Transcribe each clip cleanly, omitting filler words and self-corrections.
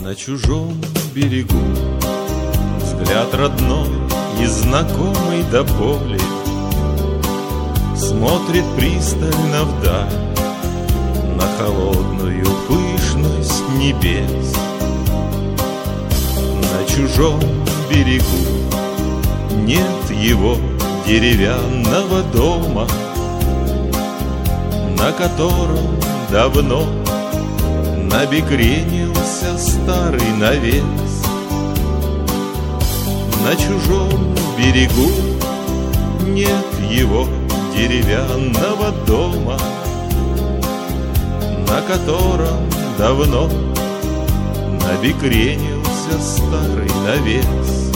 На чужом берегу взгляд родной и знакомый до боли смотрит пристально вдаль на холодную пышность небес. На чужом берегу нет его деревянного дома, на котором давно набекренился старый навес. На чужом берегу нет его деревянного дома, на котором давно набекренился старый навес.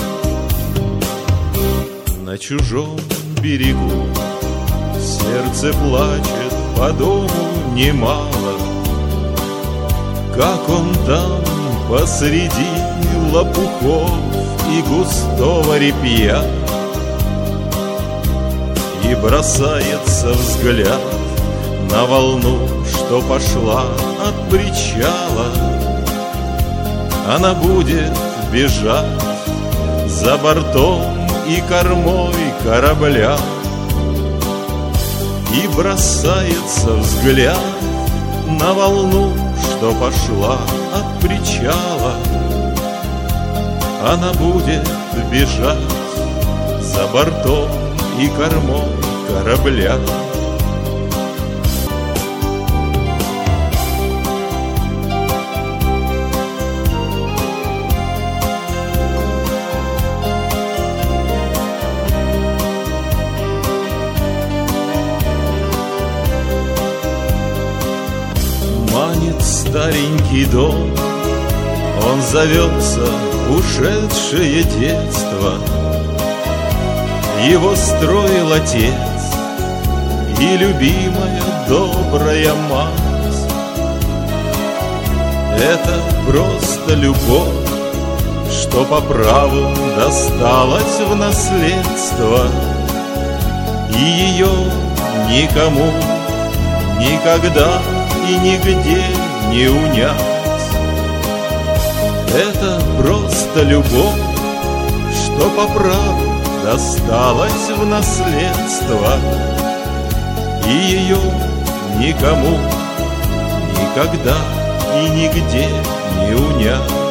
На чужом берегу сердце плачет по дому немало, как он там посреди лопухов и густого репья. И бросается взгляд на волну, что пошла от причала. Она будет бежать за бортом и кормой корабля. И бросается взгляд на волну, что пошла от причала. Она будет бежать за бортом и кормой корабля. Манит старенький дом, он зовется ушедшее детство. Его строил отец и любимая добрая мать. Это просто любовь, что по праву досталась в наследство, и ее никому никогда и нигде не унять. Это просто любовь, что по праву досталась в наследство, и ее никому никогда и нигде не унять.